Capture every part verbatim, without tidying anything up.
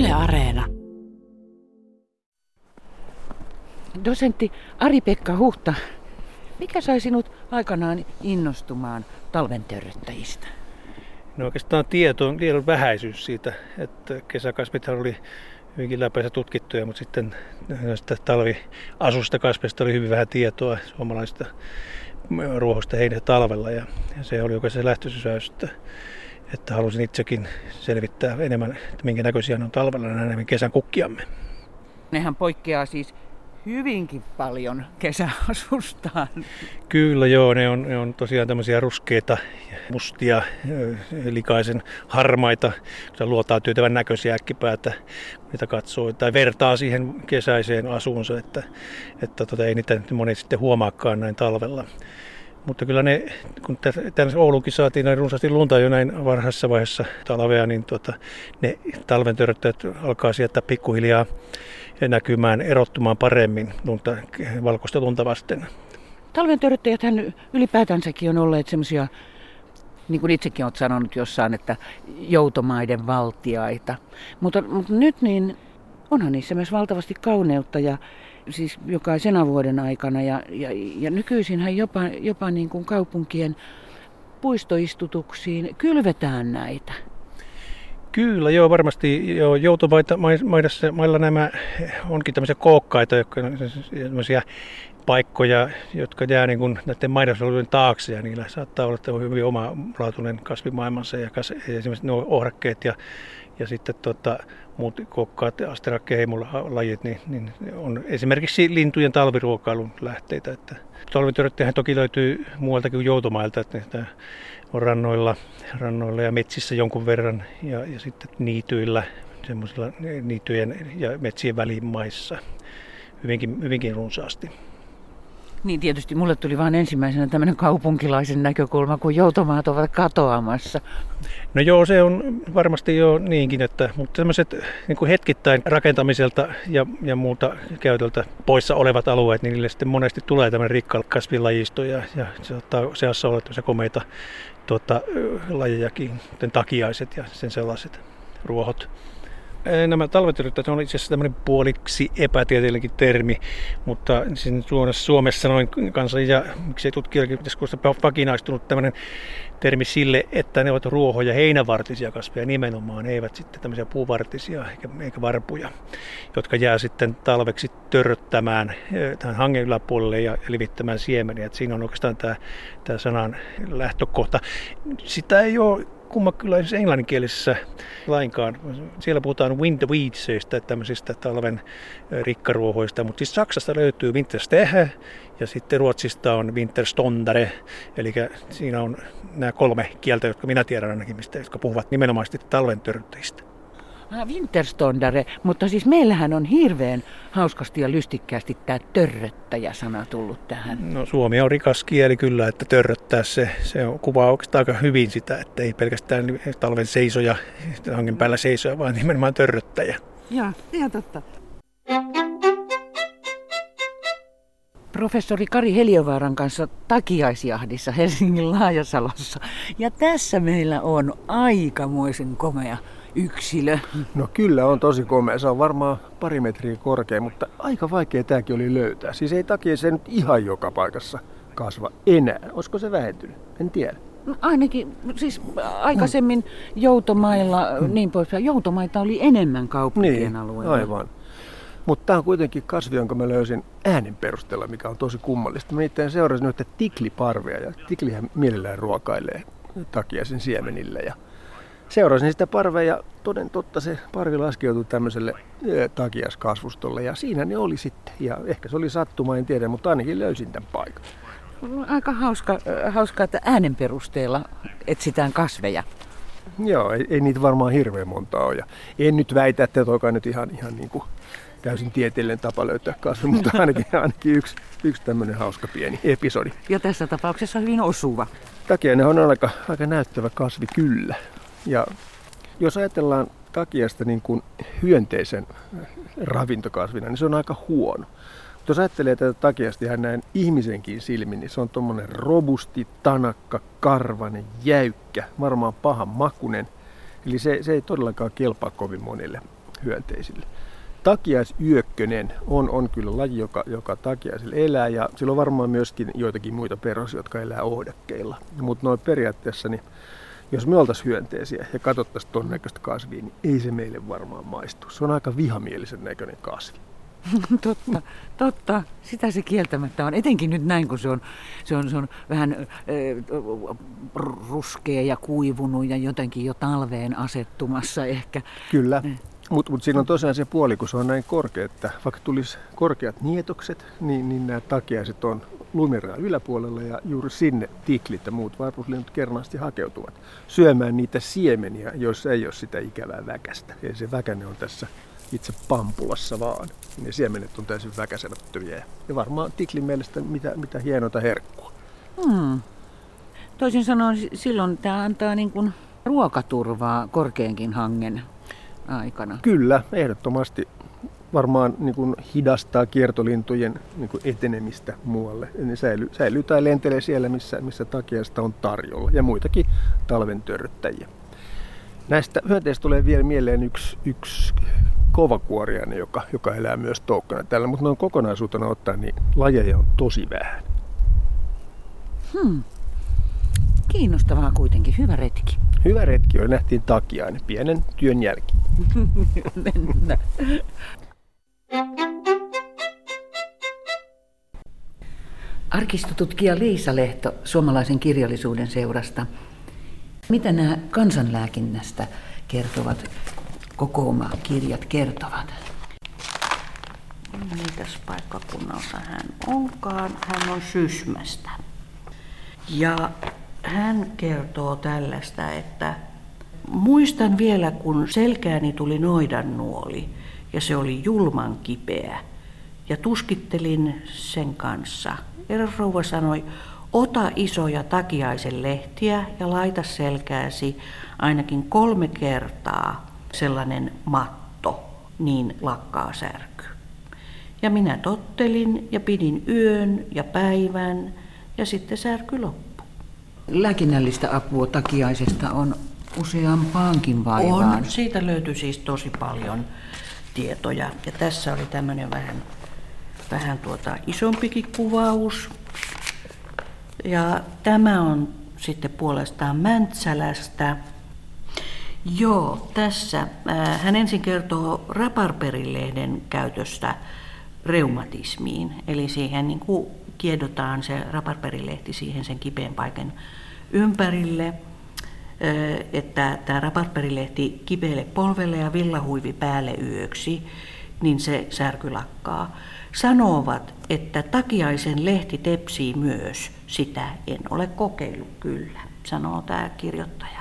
Yle Areena. Dosentti Ari-Pekka Huhta, mikä sai sinut aikanaan innostumaan talventörröttäjistä? No oikeastaan tieto, tiedon vähäisyys siitä, että kesäkasvithan oli hyvinkin läpäisä tutkittuja, mutta sitten näistä talviasusta kasveista oli hyvin vähän tietoa suomalaisista ruohosta heinä talvella. Ja se oli oikeastaan se lähtösysäys, että, että halusin itsekin selvittää enemmän, että minkä näköisiä ne on talvella nämä kesän kukkiamme. Nehän poikkeaa siis hyvinkin paljon kesäasustaan. Kyllä joo, ne on, ne on tosiaan tämmöisiä ruskeita, mustia, likaisen harmaita, luotaan tyytävän näköisiä äkkipäätä, mitä katsoo tai vertaa siihen kesäiseen asuunsa, että, että tota, ei niitä monet sitten huomaakaan näin talvella. Mutta kyllä ne, kun tänne Ouluunkin saatiin näin runsaasti lunta jo näin varhaisessa vaiheessa talvea, niin tota, ne talventörröttäjät alkaa sieltä pikkuhiljaa näkymään, erottumaan paremmin lunta, valkoista lunta vasten. Talventörröttäjäthän ylipäätänsäkin on olleet semmoisia, niin kuin itsekin olet sanonut jossain, että joutomaiden valtiaita. Mutta, mutta nyt niin onhan niissä myös valtavasti kauneutta ja siis jokaisena vuoden aikana. Ja, ja, ja nykyisinhän jopa, jopa niin kuin kaupunkien puistoistutuksiin kylvetään näitä. Kyllä, joo, varmasti joo, joutomaissa mailla nämä onkin tämmöisiä kookkaita, jotka on sellaisia paikkoja, jotka jää niin kuin näiden maidonsolujen taakse ja niillä saattaa olla hyvin omalaatuinen kasvimaailmansa ja kas, esimerkiksi nuo ohrakkeet ja, ja sitten tota, muut kokkaat, asterakkeheimolajit, niin, niin on esimerkiksi lintujen talviruokailun lähteitä. Että talventörröttäjähän toki löytyy muualtakin kuin joutomailta, että on rannoilla, rannoilla ja metsissä jonkun verran ja, ja sitten niityillä, semmoisilla niityjen ja metsien välimaissa hyvinkin, hyvinkin runsaasti. Niin tietysti mulle tuli vain ensimmäisenä tämmöinen kaupunkilaisen näkökulma, kun joutomaat ovat katoamassa. No joo, se on varmasti jo niinkin, että, mutta tämmöiset niin kuin hetkittäin rakentamiselta ja, ja muuta käytöltä poissa olevat alueet, niin niille sitten monesti tulee tämmöinen rikka kasvilajisto ja, ja se saattaa seassa olla tämmöisiä komeita tuota, lajejakin, kuten takiaiset ja sen sellaiset ruohot. Nämä talventörröttäjät on itse asiassa tämmöinen puoliksi epätieteellinenkin termi, mutta Suomessa noin kansan ja miksei tutkijoillakin pitäisi vakinaistunut tämmöinen termi sille, että ne ovat ruoho- ja heinävartisia kasveja nimenomaan, eivät sitten tämmöisiä puuvartisia eikä, eikä varpuja, jotka jää sitten talveksi törröttämään tähän hangen yläpuolelle ja levittämään siemeniä. Että siinä on oikeastaan tämä, tämä sanan lähtökohta. Sitä ei ole kumma kyllä esimerkiksi englanninkielisessä lainkaan. Siellä puhutaan winterweedsistä, tämmöisistä talven rikkaruohoista, mutta siis Saksasta löytyy winterstehe ja sitten Ruotsista on winterståndare, eli siinä on nämä kolme kieltä, jotka minä tiedän ainakin, mistä, jotka puhuvat nimenomaan talventörröttäjistä. Ah, winterståndare, mutta siis meillähän on hirveän hauskasti ja lystikkäästi tämä törröttäjä-sana tullut tähän. No Suomi on rikas kieli kyllä, että törröttää se, se on, kuvaa oikeastaan aika hyvin sitä, että ei pelkästään talven seisoja, hangen päällä seisoja, vaan nimenomaan törröttäjä. Joo, ihan totta. Professori Kari Heliövaaran kanssa takiaisjahdissa Helsingin Laajasalossa. Ja tässä meillä on aikamoisen komea yksilö. No kyllä on tosi komea. Se on varmaan pari metriä korkea, mutta aika vaikea tämäkin oli löytää. Siis ei takia se nyt ihan joka paikassa kasva enää. Olisiko se vähentynyt? En tiedä. No ainakin, siis aikaisemmin joutomailla, hmm. niin poispäin, joutomaita oli enemmän kaupunkien niin, alueella. Aivan. Mutta tämä on kuitenkin kasvi, jonka mä löysin äänen perusteella, mikä on tosi kummallista. Mä itse seurasin noita tikliparvia ja tiklihän mielellään ruokailee takiaisen siemenillä. Ja seurasin sitä parvea ja toden totta se parvi laskeutui tämmöiselle takiaiskasvustolle ja siinä ne oli sitten. Ja ehkä se oli sattuma, en tiedä, mutta ainakin löysin tämän paikan. Aika hauska, hauska että äänen perusteella etsitään kasveja. Joo, ei, ei niitä varmaan hirveän monta ole. Ja en nyt väitä, että toikaan nyt ihan, ihan niin kuin täysin tieteellinen tapa löytää kasvi, mutta ainakin, ainakin yksi, yksi tämmöinen hauska pieni episodi. Ja tässä tapauksessa hyvin osuva. Takiainen on aika, aika näyttävä kasvi kyllä. Ja jos ajatellaan takiasta niin kuin hyönteisen ravintokasvina, niin se on aika huono. Mutta jos ajattelee tätä takiasta ihan näin ihmisenkin silmin, niin se on tommonen robusti, tanakka, karvanen, jäykkä, varmaan pahan makunen. Eli se, se ei todellakaan kelpaa kovin monille. hyönteisille. Takiaisyökkönen on, on kyllä laji, joka, joka takiaisilla elää, ja sillä on varmaan myöskin joitakin muita perhosia, jotka elää ohdakkeilla. Mutta noin periaatteessa, niin jos me oltaisiin hyönteisiä ja katsottaisiin ton näköistä kasvia, niin ei se meille varmaan maistu. Se on aika vihamielisen näköinen kasvi. Totta, totta. Sitä se kieltämättä on. Etenkin nyt näin, kun se on, se on, se on vähän äh, ruskea ja kuivunut ja jotenkin jo talveen asettumassa ehkä. Kyllä. Mutta mut siinä on tosiaan se puoli, kun se on näin korkea, että vaikka tulisi korkeat nietokset, niin, niin nämä takiaiset on lumiraan yläpuolella ja juuri sinne tiklit ja muut varpuslinnut kernaasti hakeutuvat syömään niitä siemeniä, joissa ei ole sitä ikävää väkästä. Eli se väkäne on tässä itse pampulassa vaan. Ne siemenet on täysin väkäsemättömiä ja varmaan tiklin mielestä mitä, mitä hienoita herkkua. Hmm. Toisin sanoen silloin tämä antaa niin kuin ruokaturvaa korkeankin hangen aikana. Kyllä, ehdottomasti varmaan niin kuin hidastaa kiertolintujen niin kuin etenemistä muualle. Ne säilyy, säilyy tai lentelee siellä, missä, missä takiaista on tarjolla ja muitakin talven törryttäjiä. Näistä hyönteistä tulee vielä mieleen yksi, yksi kovakuoriainen, joka, joka elää myös toukkana täällä, mutta noin kokonaisuutena ottaen niin lajeja on tosi vähän. Hmm. Kiinnostavaa kuitenkin. Hyvä retki. Hyvä retki oli. Nähtiin takiainen pienen työn jälkeen. Mennään. Arkistotutkija Liisa Lehto Suomalaisen kirjallisuuden seurasta. Mitä nämä kansanlääkinnästä kertovat kokooma-kirjat kertovat? Mitäs paikkakunnalta hän onkaan? Hän on Sysmästä. Ja hän kertoo tällaista, että muistan vielä, kun selkääni tuli noidannuoli ja se oli julman kipeä. Ja tuskittelin sen kanssa. Eräs rouva sanoi, ota isoja takiaisen lehtiä ja laita selkääsi ainakin kolme kertaa sellainen matto, niin lakkaa särky. Ja minä tottelin ja pidin yön ja päivän ja sitten särky loppui. Lääkinnällistä apua takiaisesta on useampaankin vaivaan. On, siitä löytyy siis tosi paljon tietoja. Ja tässä oli tämmöinen vähän, vähän tuota isompikin kuvaus. Ja tämä on sitten puolestaan Mäntsälästä. Joo, tässä äh, hän ensin kertoo raparperilehden käytöstä reumatismiin. Eli siihen niin kuin kiedotaan se raparperilehti siihen sen kipeän paikan ympärille, äh, että tämä raparperilehti kipeälle polvelle ja villahuivi päälle yöksi, niin se särky lakkaa. Sanovat, että takiaisen lehti tepsii myös. Sitä en ole kokeillut kyllä, sanoo tämä kirjoittaja.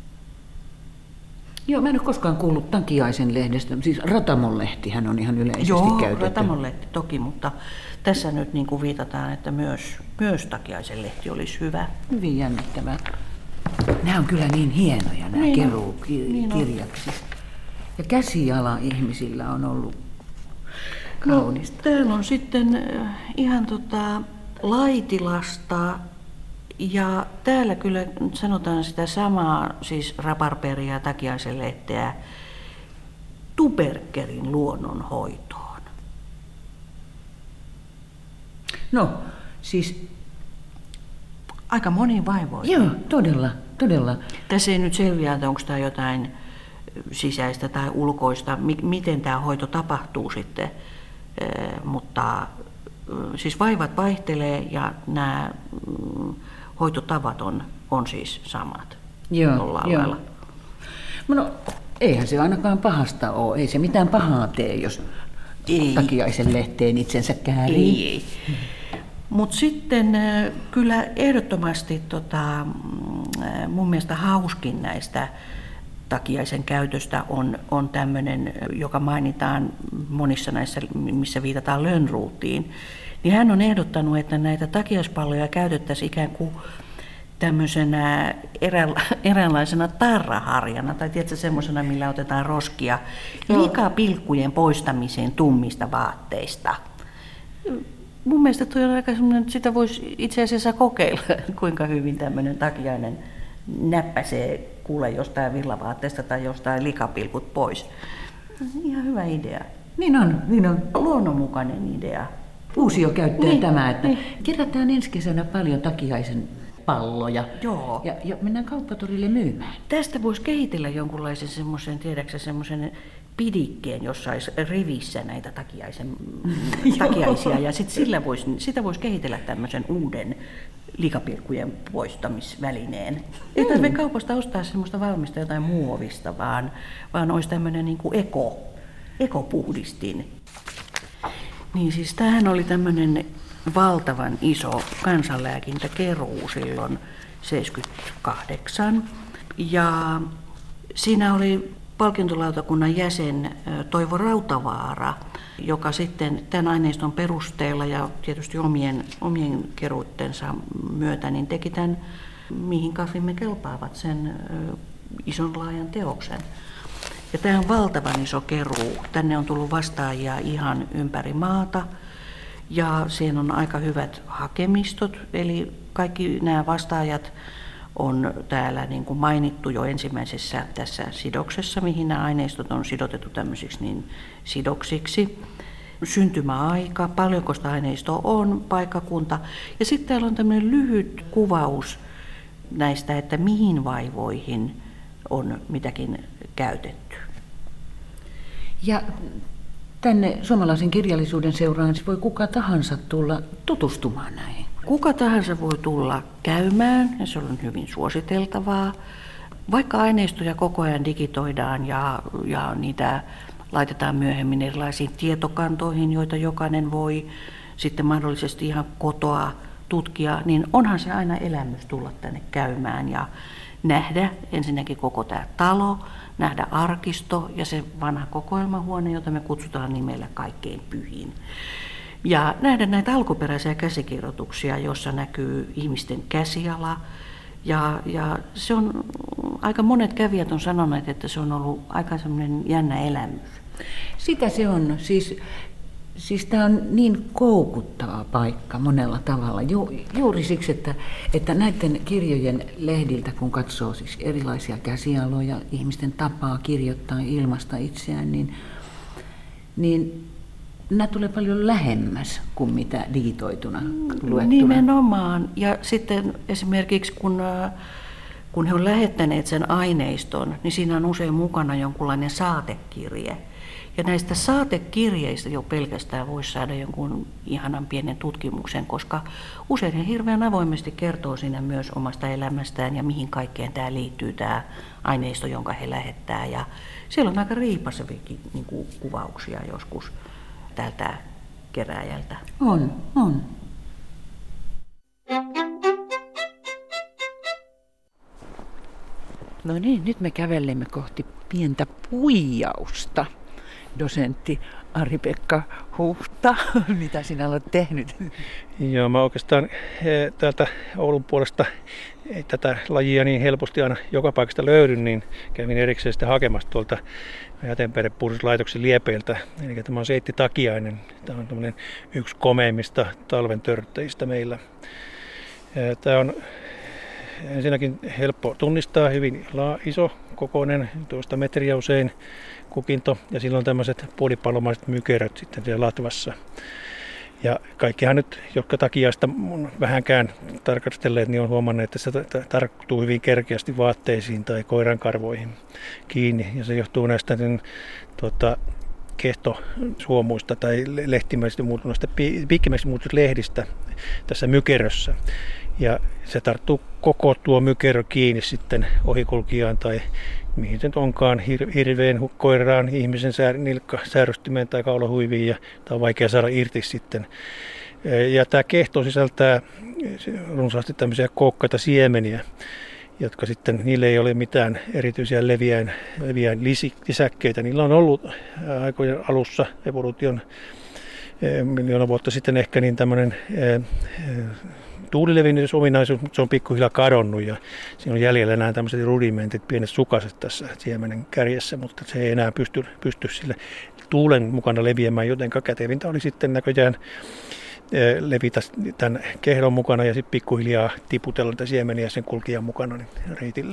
Joo, mä en ole koskaan kuullut takiaisen lehdestä. Siis Ratamon-lehtihän on ihan yleisesti Joo, käytetty. Joo, Ratamon-lehti toki, mutta tässä nyt niin kuin viitataan, että myös, myös takiaisen lehti olisi hyvä. Hyvin jännittävää. Nämä on kyllä niin hienoja, nämä niin keruukirjaksi. Niin ja käsiala ihmisillä on ollut kaunista. No, täällä on sitten ihan tota Laitilasta. Ja täällä kyllä sanotaan sitä samaa, siis raparperia ja takiaisen lehteä, tuberkelin luonnonhoitoon. No, siis aika moni vaivoja. Joo, todella, todella. Tässä ei nyt selviä, että onko tämä jotain sisäistä tai ulkoista, miten tämä hoito tapahtuu sitten, mutta siis vaivat vaihtelee ja nämä hoitotavat on, on siis samat. Joo, joo. No, eihän se ainakaan pahasta ole. Ei se mitään pahaa tee, jos ei. Takiaisen lehteen itsensä käärii. Ei, ei. Mutta sitten kyllä ehdottomasti tota, mun mielestä hauskin näistä takiaisen käytöstä on, on tämmöinen, joka mainitaan monissa näissä, missä viitataan Lönnroothiin. Niin hän on ehdottanut, että näitä takiaispalloja käytettäisiin ikään kuin tämmöisenä eräänlaisena tarraharjana, tai tiedätkö semmoisena, millä otetaan roskia likapilkkujen poistamiseen tummista vaatteista. Mun mielestä toi on aika semmoinen, että sitä voisi itse asiassa kokeilla, kuinka hyvin tämmöinen takiainen näppäsee kuule jostain villavaatteesta tai jostain likapilkut pois. Ihan hyvä idea. Niin on, niin on. Luonnonmukainen idea. Uusio käyttöön Niin, tämä, että niin. kerätään ensi kesänä paljon takiaisen palloja. Joo. Ja, ja mennään kauppatorille myymään. Tästä voisi kehitellä jonkunlaisen semmoisen, tiedäksä, semmoisen pidikkeen, jossa olisi rivissä näitä takiaisen, takiaisia. Ja sit sillä vois, sitä voisi kehitellä tämmöisen uuden likapirkkujen poistamisvälineen. Ei tarvitse kaupasta ostaa semmoista valmista jotain muovista, vaan, vaan olisi tämmöinen niin kuin eko, ekopuhdistin. Niin siis tämähän oli tämmöinen valtavan iso kansanlääkintäkeruu silloin seitsemänkymmentäkahdeksan. Ja siinä oli palkintolautakunnan jäsen Toivo Rautavaara, joka sitten tämän aineiston perusteella ja tietysti omien, omien keruittensa myötä niin teki tämän, mihin kasvimme kelpaavat, sen ison laajan teoksen. Ja tämä on valtavan iso keruu. Tänne on tullut vastaajia ihan ympäri maata ja siinä on aika hyvät hakemistot. Eli kaikki nämä vastaajat on täällä niin kuin mainittu jo ensimmäisessä tässä sidoksessa, mihin nämä aineistot on sidotettu tämmöisiksi niin sidoksiksi. Syntymäaika, paljonko sitä aineistoa on, paikkakunta. Ja sitten täällä on tämmöinen lyhyt kuvaus näistä, että mihin vaivoihin on mitäkin käytetty. Ja tänne suomalaisen kirjallisuuden seuraan voi kuka tahansa tulla tutustumaan näihin. Kuka tahansa voi tulla käymään, ja se on hyvin suositeltavaa. Vaikka aineistoja koko ajan digitoidaan ja, ja niitä laitetaan myöhemmin erilaisiin tietokantoihin, joita jokainen voi sitten mahdollisesti ihan kotoa tutkia, niin onhan se aina elämys tulla tänne käymään ja nähdä ensinnäkin koko tämä talo, nähdä arkisto ja se vanha kokoelmahuone, jota me kutsutaan nimellä Kaikkein pyhin. Ja nähdä näitä alkuperäisiä käsikirjoituksia, joissa näkyy ihmisten käsiala. Ja, ja se on, aika monet kävijät on sanoneet, että se on ollut aika semmoinen jännä elämys. Sitä se on. Siis, siis tämä on niin koukuttava paikka monella tavalla. Ju, juuri siksi, että, että näiden kirjojen lehdiltä, kun katsoo siis erilaisia käsialoja, ihmisten tapaa kirjoittaa ilmaista itseään, niin, niin nämä tulee paljon lähemmäs kuin mitä digitoituna luettuna. Nimenomaan. Ja sitten esimerkiksi kun, kun he on lähettäneet sen aineiston, niin siinä on usein mukana jonkunlainen saatekirje. Ja näistä saatekirjeistä jo pelkästään voisi saada jonkun ihanan pienen tutkimuksen, koska usein he hirveän avoimesti kertoo siinä myös omasta elämästään ja mihin kaikkeen tämä liittyy, tämä aineisto, jonka he lähettää. Ja siellä on aika riipasevikin niin kuin kuvauksia joskus tältä kerääjältä. On, on. No niin, nyt me kävelemme kohti pientä puijausta. Dosentti Ari-Pekka Huhta, mitä sinä olet tehnyt? Joo, mä oikeastaan täältä Oulun puolesta ei tätä lajia niin helposti aina joka paikasta löydy, niin kävin erikseen sitten hakemassa tuolta jäteenperinpuhdistuslaitoksen liepeiltä. Eli tämä on seittitakiainen. Tämä on tämmöinen yksi komeimmista talven törttäjistä meillä. Tämä on ensinnäkin helppo tunnistaa, hyvin iso kokoinen, tuosta metriä usein kukinto, ja silloin tämmöiset puolipallomaiset mykeröt sitten siellä latvassa. Ja kaikkihan nyt, jotka takiaista on vähänkään tarkastelleet, niin on huomannut, että se tarttuu hyvin kerkeästi vaatteisiin tai koirankarvoihin kiinni. Ja se johtuu näistä niin, tuota, kehtosuomuista tai lehtimäisistä muutuneista, piikkimäisistä muutuneista lehdistä tässä mykerössä. Ja se tarttuu koko tuo mykerö kiinni sitten ohikulkijaan tai mihin se nyt onkaan, hirveen, koiraan, ihmisen säär, nilkkasäärystymeen tai kaulahuiviin, ja tämä on vaikea saada irti sitten. Ja tämä kehto sisältää runsaasti tämmöisiä kookkaita siemeniä, jotka sitten, niille ei ole mitään erityisiä leviäin, leviäin lisäkkeitä. Niillä on ollut aikojen alussa evoluution miljoona vuotta sitten ehkä niin tämmöinen tuulilevinnysominaisuus, mutta se on pikkuhiljaa kadonnut ja siinä on jäljellä nämä tämmöiset rudimentit, pienet sukaset tässä siemenen kärjessä, mutta se ei enää pysty, pysty sille tuulen mukana leviämään, joten kätevintä oli sitten näköjään levitä tämän kehdon mukana ja sitten pikkuhiljaa tiputella niitä siemeniä sen kulkijan mukana niin reitilleen.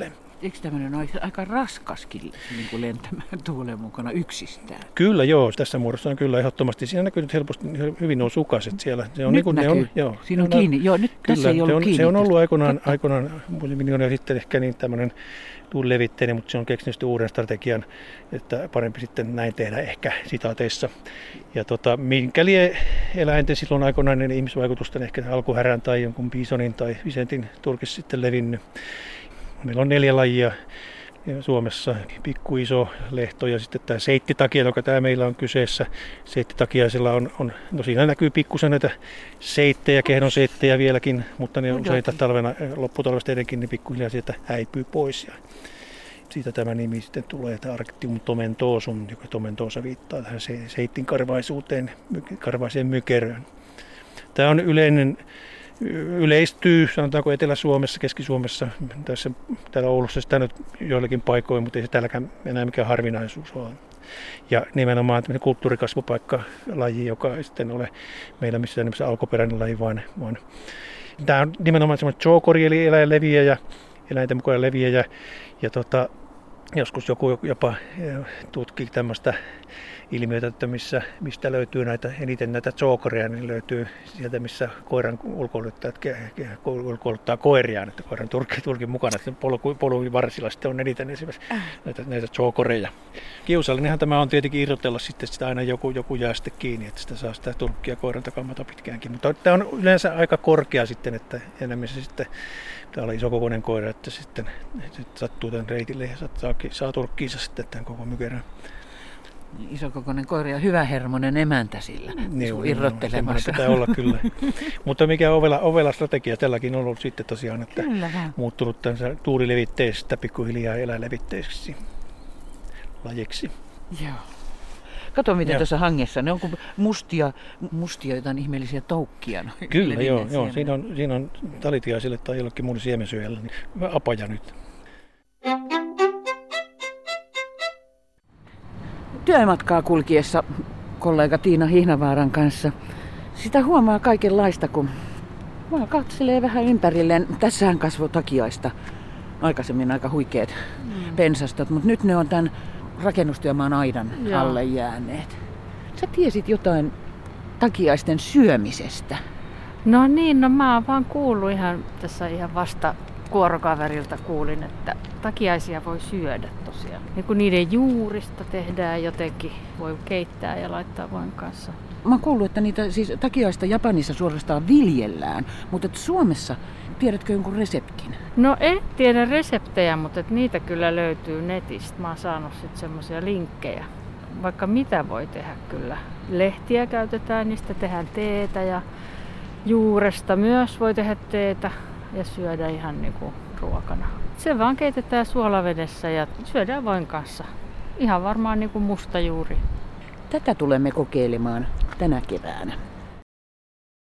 eikö tämmöinen ole aika raskaskin niin kuin lentämään tuulen mukana yksistään? Kyllä joo, tässä muodossa on kyllä ehdottomasti. Siinä näkyy nyt helposti, hyvin on sukaset siellä. Se on nyt niin kuin, näkyy. Ne on, joo, Siinä on ne kiinni. Joo, nyt kyllä, tässä ei ollut se on, kiinni. se on ollut tästä. aikoinaan, aikoinaan miljoonia sitten ehkä niin tämmöinen tuulilevitteinen, mutta se on keksinyt uuden strategian, että parempi sitten näin tehdä ehkä sitaateissa. Ja tota, minkä lie eläinten silloin aikoinaan niin ihmisvaikutusten ehkä alkuhärän tai jonkun bisonin tai visentin turkis sitten levinnyt. Meillä on neljä lajia Suomessa, pikku, iso, lehto ja sitten tämä seittitakia, joka tämä meillä on kyseessä. Seittitakiaisilla on, on, no siinä näkyy pikkusen näitä seittejä, kehdon seittejä vieläkin, mutta ne useita talvena, lopputalvesta edenkin, niin pikkuhiljaa sieltä häipyy pois. Ja siitä tämä nimi sitten tulee, tämä Arctium tomentosum, joka tomentoosa viittaa tähän seittin karvaisuuteen, karvaiseen mykeröön. Tämä on yleinen, yleistyy, sanotaanko Etelä-Suomessa, Keski-Suomessa, tässä, täällä Oulussa sitä nyt joillakin paikoin, mutta ei se täälläkään enää mikään harvinaisuus ole. Ja nimenomaan tämmöinen kulttuurikasvupaikka-laji, joka ei sitten ole meillä missään nimessä alkuperäinen laji, vaan, vaan tämä on nimenomaan semmoinen zookori, eli eläinleviäjä, eläinten mukaan leviäjä. Ja tota, joskus joku jopa tutkii tämmöistä ilmiötä, että missä, mistä löytyy näitä, eniten näitä zookoreja, niin löytyy sieltä, missä koiran ulkoiluttajat ulkoiluttaa koiriaan, että koiran turkin, turkin mukana, että polun varsilla sitten on eniten esimerkiksi näitä, näitä zookoreja. Kiusallinenhan tämä on tietenkin irrotella sitten sitä aina joku, joku jää sitten kiinni, että sitä saa sitä turkkia koiran takamata pitkäänkin, mutta tämä on yleensä aika korkea sitten, että enemmän se sitten täällä on isokokoinen koira, että sitten sit sattuu tämän reitille ja saa, saa turkkiinsa sitten tämän koko mykerän. Isokokoinen koira ja hyvähermoinen emäntä sillä niin, irrottelemassa. Pitää olla kyllä. Mutta mikä ovela, ovela strategia tälläkin on ollut sitten tosiaan, että muuttunut tämän tuulilevitteestä pikkuhiljaa eläinlevitteiseksi lajiksi. Joo. Kato miten Joo. tuossa hangessa, ne on kuin mustia, mustia jotain ihmeellisiä toukkia. Kyllä joo, joo. Siinä on, siinä on talitiaisille tai jollekin muun siemensyöjällä niin apaja nyt. Työmatkaa kulkiessa kollega Tiina Hihnavaaran kanssa sitä huomaa kaikenlaista, kun vaan katselee vähän ympärilleen. Tässähän kasvoi takiaista. Aikaisemmin aika huikeat mm. pensastot, mutta nyt ne on tämän rakennustyömaan aidan Joo. alle jääneet. Sä tiesit jotain takiaisten syömisestä. No niin, no mä oon vaan kuullut ihan tässä ihan vasta kuorokaverilta kuulin, että takiaisia voi syödä tosiaan. Ja kun niiden juurista tehdään jotenkin, voi keittää ja laittaa voin kanssa. Mä oon kuullut, että niitä siis takiaista Japanissa suorastaan viljellään, mutta että Suomessa, tiedätkö jonkun reseptin? No en tiedä reseptejä, mutta että niitä kyllä löytyy netistä. Mä oon saanut sitten semmoisia linkkejä. Vaikka mitä voi tehdä kyllä. Lehtiä käytetään, niistä tehdään teetä ja juuresta myös voi tehdä teetä ja syödä ihan niinku ruokana. Se vaan keitetään suolavedessä ja syödään voin kanssa. Ihan varmaan niinku musta juuri. Tätä tulemme kokeilemaan tänä keväänä.